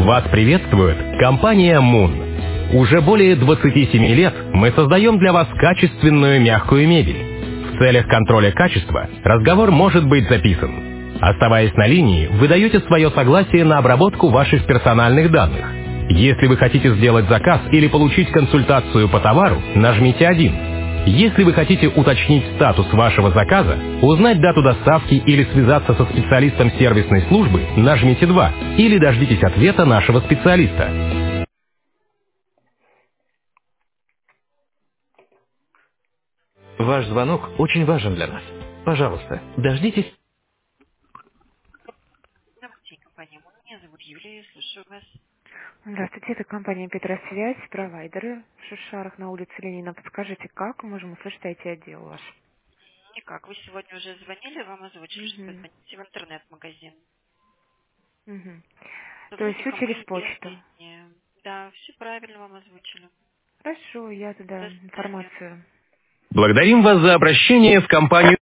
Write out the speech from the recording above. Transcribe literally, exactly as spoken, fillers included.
Вас приветствует компания Moon. Уже более двадцати семи лет мы создаем для вас качественную мягкую мебель. В целях контроля качества разговор может быть записан. Оставаясь на линии, вы даете свое согласие на обработку ваших персональных данных. Если вы хотите сделать заказ или получить консультацию по товару, нажмите один. Если вы хотите уточнить статус вашего заказа, узнать дату доставки или связаться со специалистом сервисной службы, нажмите два. Или дождитесь ответа нашего специалиста. Ваш звонок очень важен для нас. Пожалуйста, дождитесь. Здравствуйте, это компания Петросвязь, провайдеры в Шушарах на улице Ленина. Подскажите, как можем услышать ай ти-отдел ваш? Угу. Угу. То есть все через почту. Хорошо, я туда информацию. Благодарим вас за обращение в компанию